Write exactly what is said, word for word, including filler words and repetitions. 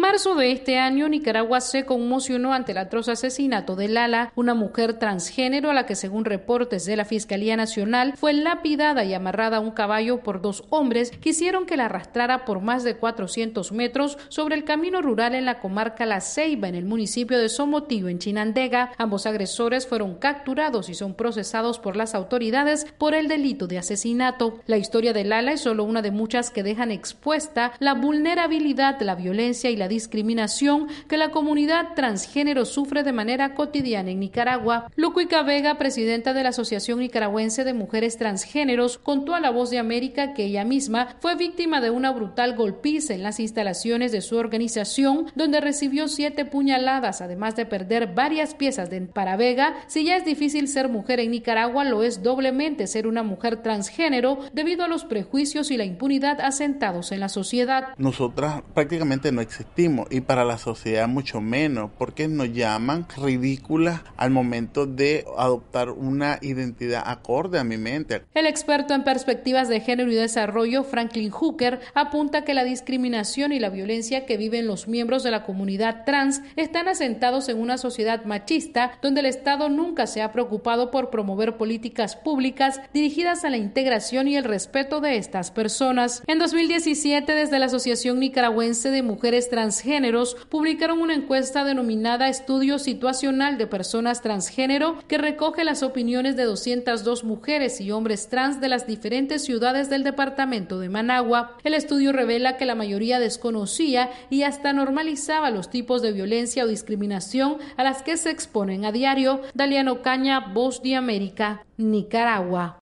marzo de este año, Nicaragua se conmocionó ante el atroz asesinato de Lala, una mujer transgénero a la que, según reportes de la Fiscalía Nacional, fue lapidada y amarrada a un caballo por dos hombres que hicieron que la arrastrara por más de cuatrocientos metros sobre el camino rural en la comarca La Ceiba, en el municipio de Somotillo, en Chinandega. Ambos agresores fueron capturados y son procesados por las autoridades por el delito de asesinato. La historia de Lala es solo una de muchas que dejan expuesta la vulnerabilidad, la violencia y la discriminación que la comunidad transgénero sufre de manera cotidiana en Nicaragua. Lucuica Vega, presidenta de la Asociación Nicaragüense de Mujeres Transgéneros, contó a La Voz de América que ella misma fue víctima de una brutal golpiza en las instalaciones de su organización, donde recibió siete puñaladas, además de perder varias piezas de... Para Vega, si ya es difícil ser mujer en Nicaragua, lo es doblemente ser una mujer transgénero debido a los prejuicios y la impunidad asentados en la sociedad. Nosotras prácticamente no existimos y para la sociedad mucho menos, porque nos llaman ridículas al momento de adoptar una identidad acorde a mi mente. El experto en perspectivas de género y desarrollo, Franklin Hooker, apunta que la discriminación y la violencia que viven los miembros de la comunidad trans están asentados en una sociedad machista donde el Estado nunca se ha preocupado por promover políticas públicas dirigidas a la integración y el respeto de estas personas. En dos mil diecisiete, desde la Asociación Nicaragüense de Mujeres Transgéneros, publicaron una encuesta denominada Estudio Situacional de Personas Transgénero, que recoge las opiniones de doscientas dos mujeres y hombres trans de las diferentes ciudades del departamento de Managua. El estudio revela que la mayoría desconocía y hasta normalizaba los tipos de violencia o discriminación a las que se exponen a diario. Daliano Caña, Voz de América, Nicaragua.